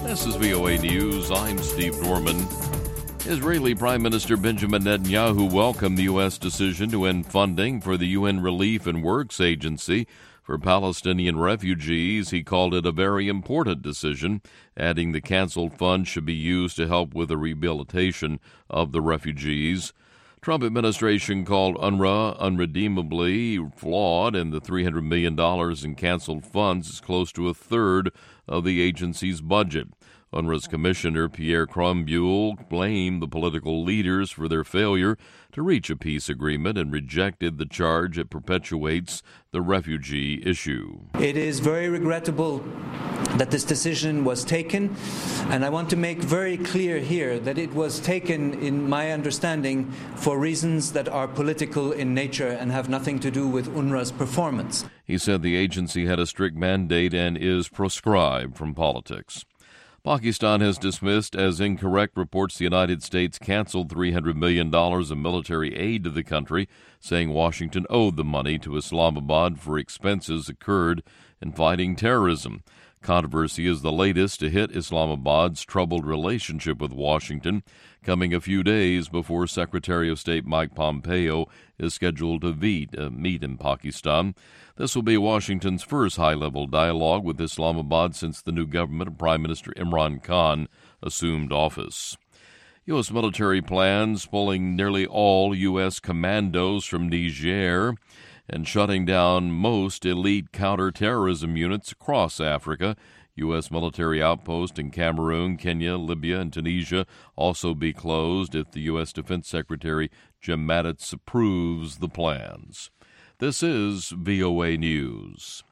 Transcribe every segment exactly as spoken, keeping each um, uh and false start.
This is V O A News. I'm Steve Norman. Israeli Prime Minister Benjamin Netanyahu welcomed the U S decision to end funding for the U N Relief and Works Agency for Palestinian refugees. He called it a very important decision, adding the canceled funds should be used to help with the rehabilitation of the refugees. Trump administration called UNRWA unredeemably flawed, and the three hundred million dollars in canceled funds is close to a third of the agency's budget. UNRWA's commissioner, Pierre Crombule, blamed the political leaders for their failure to reach a peace agreement and rejected the charge it perpetuates the refugee issue. It is very regrettable that this decision was taken, and I want to make very clear here that it was taken, in my understanding, for reasons that are political in nature and have nothing to do with UNRWA's performance. He said the agency had a strict mandate and is proscribed from politics. Pakistan has dismissed as incorrect reports the United States canceled three hundred million dollars of military aid to the country, saying Washington owed the money to Islamabad for expenses incurred in fighting terrorism. Controversy is the latest to hit Islamabad's troubled relationship with Washington, coming a few days before Secretary of State Mike Pompeo is scheduled to meet, uh, meet in Pakistan. This will be Washington's first high-level dialogue with Islamabad since the new government of Prime Minister Imran Khan assumed office. U S military plans pulling nearly all U S commandos from Niger and shutting down most elite counterterrorism units across Africa. U S military outposts in Cameroon, Kenya, Libya, and Tunisia also be closed if the U S Defense Secretary Jim Mattis approves the plans. This is V O A News.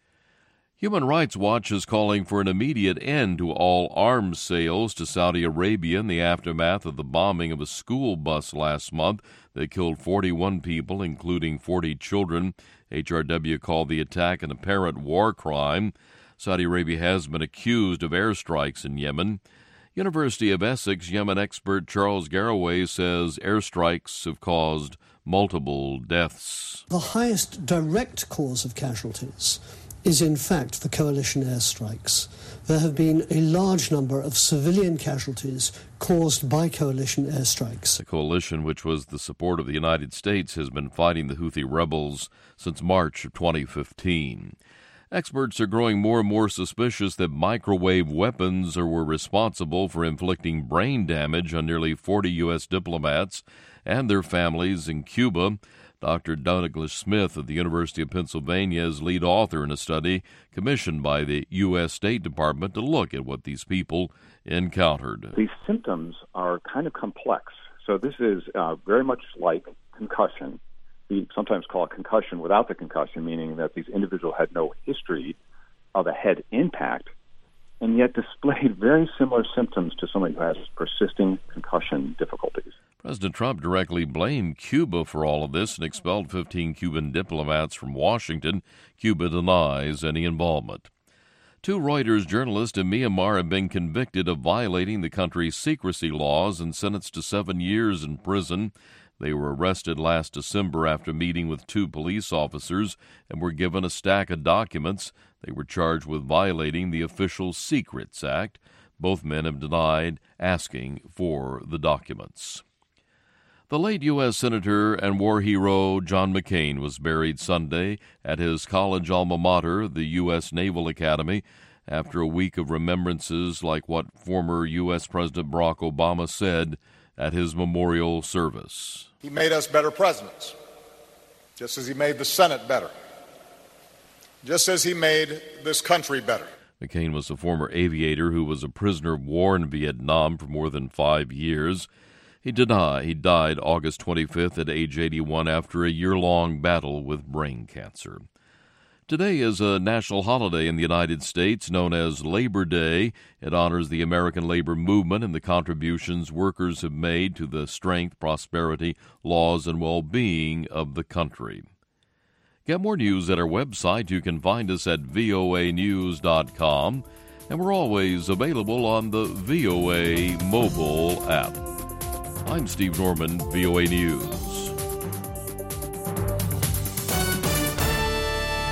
Human Rights Watch is calling for an immediate end to all arms sales to Saudi Arabia in the aftermath of the bombing of a school bus last month that killed forty-one people, including forty children. H R W called the attack an apparent war crime. Saudi Arabia has been accused of airstrikes in Yemen. University of Essex Yemen expert Charles Garraway says airstrikes have caused multiple deaths. The highest direct cause of casualties is in fact the coalition airstrikes. There have been a large number of civilian casualties caused by coalition airstrikes. The coalition, which was the support of the United States, has been fighting the Houthi rebels since March of twenty fifteen. Experts are growing more and more suspicious that microwave weapons are, were responsible for inflicting brain damage on nearly forty U S diplomats and their families in Cuba. Doctor Douglas Smith of the University of Pennsylvania is lead author in a study commissioned by the U S State Department to look at what these people encountered. These symptoms are kind of complex. So this is uh, very much like concussion. We sometimes call it concussion without the concussion, meaning that these individuals had no history of a head impact and yet displayed very similar symptoms to somebody who has persisting concussion difficulties. President Trump directly blamed Cuba for all of this and expelled fifteen Cuban diplomats from Washington. Cuba denies any involvement. Two Reuters journalists in Myanmar have been convicted of violating the country's secrecy laws and sentenced to seven years in prison. They were arrested last December after meeting with two police officers and were given a stack of documents. They were charged with violating the Official Secrets Act. Both men have denied asking for the documents. The late U S Senator and war hero John McCain was buried Sunday at his college alma mater, the U S Naval Academy, after a week of remembrances like what former U S President Barack Obama said at his memorial service. He made us better presidents, just as he made the Senate better, just as he made this country better. McCain was a former aviator who was a prisoner of war in Vietnam for more than five years. He denied he died August twenty-fifth at age eighty-one after a year-long battle with brain cancer. Today is a national holiday in the United States known as Labor Day. It honors the American labor movement and the contributions workers have made to the strength, prosperity, laws, and well-being of the country. Get more news at our website. You can find us at V O A news dot com, and we're always available on the V O A mobile app. I'm Steve Norman, V O A News.